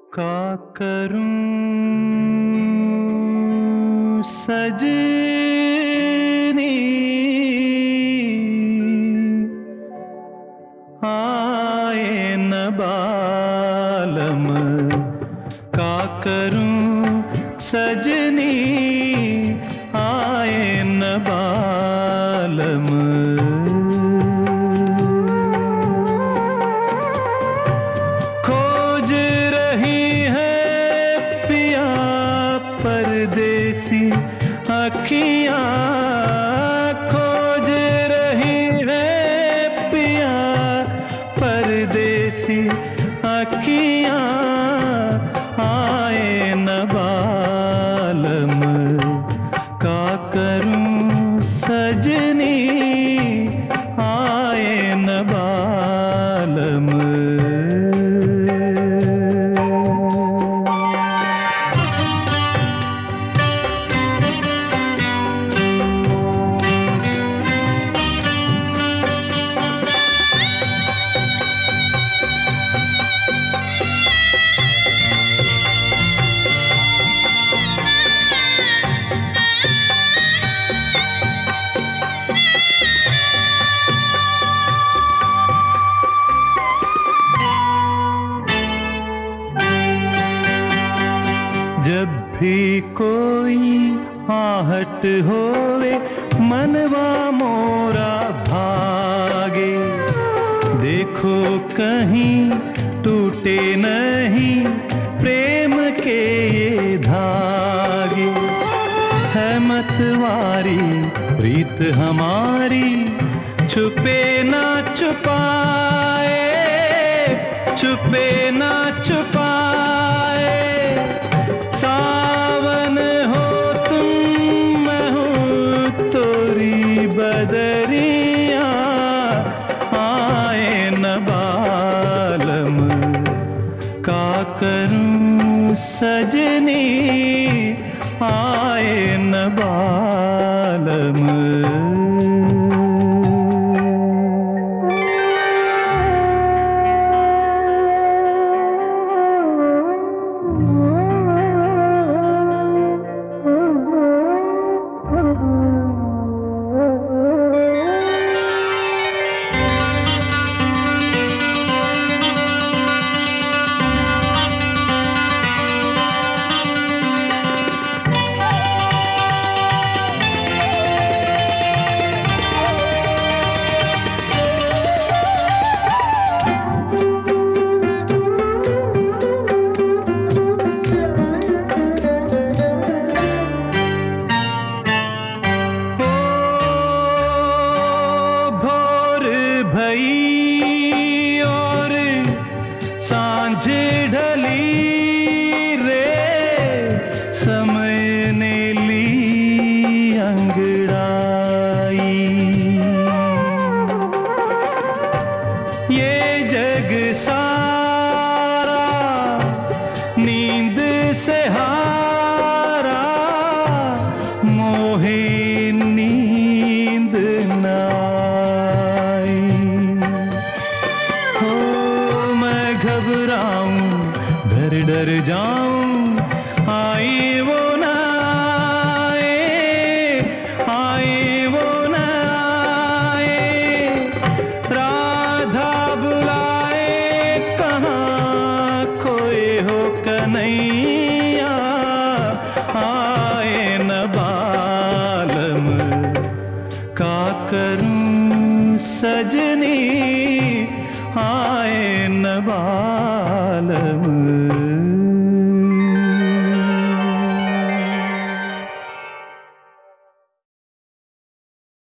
का करूं सजनी आए न बालम, का करूं सजनी आए न बालम। खोज रही है पिया परदेसी अखियां, खोज रही है पिया परदेसी अखियां आए न बालम, का करूं सजनी आए न बालम। जब भी कोई आहट होवे मनवा मोरा भागे, देखो कहीं टूटे नहीं प्रेम के ये धागे। है मतवारी प्रीत हमारी छुपे ना छुपाए, छुपे ना छुपाए। सावन हो तुम मैं हूँ तोरी बदरिया आए न बालम, का करूं सजनी आए न बालम। भई और सांझ ढली रे, समय ने ली अंगड़ाई। ये जग सारा नींद से हारा, मोहे नींद ना घबराऊं डर डर जाऊं आई वो ना आए, आई वो ना आए। राधा बुलाए कहाँ खोए हो कन्हैया आए न बालम, का करूं सजनी आए न बालम।